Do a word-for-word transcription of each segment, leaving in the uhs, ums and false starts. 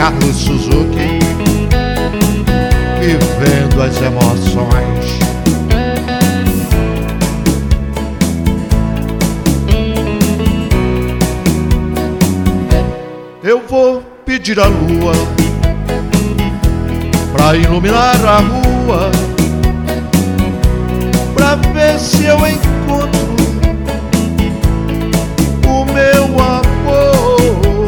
Carlos Suzuki, vivendo as emoções. Eu vou pedir a lua pra iluminar a rua, pra ver se eu encontro o meu amor.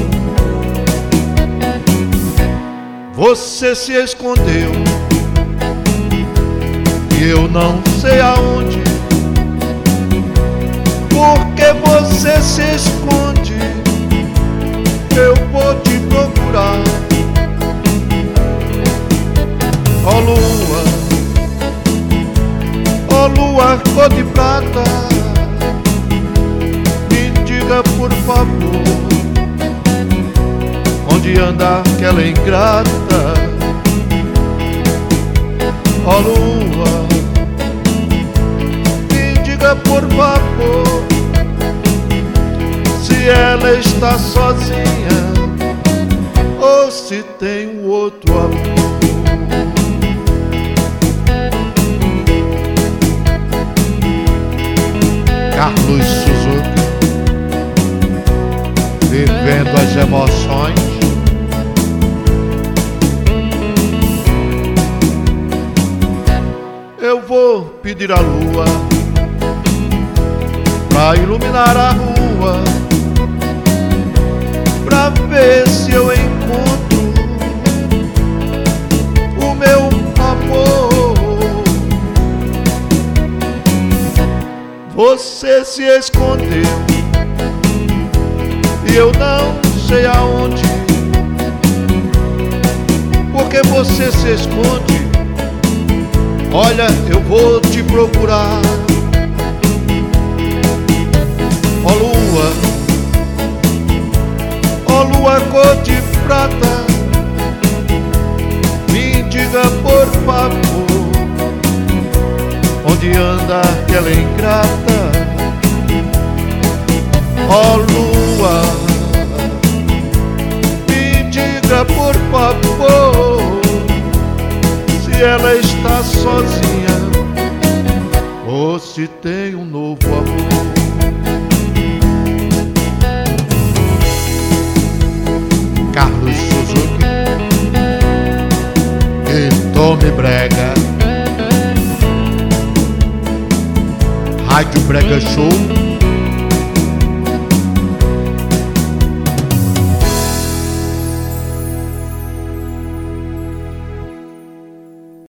Você se escondeu e eu não sei aonde. Porque você se esconde, eu vou te procurar. Ó lua, ó lua cor de prata, me diga por favor, onde anda aquela ingrata? Ó lua, me diga por favor, se ela está sozinha ou se tem um outro amor. Carlos Suzuki, vivendo as emoções. Eu vou pedir a lua pra iluminar a rua, pra ver se eu encontro o meu amor. Você se escondeu e eu não sei aonde. Porque você se esconde, olha, eu vou te procurar. Ó lua, ó lua cor de prata, me diga por favor, onde anda aquela ingrata? Ó lua, me diga por favor, se ela está sozinha ou se tem um novo amor. Carlos Suzuki e Tome Brega, Rádio Brega Show,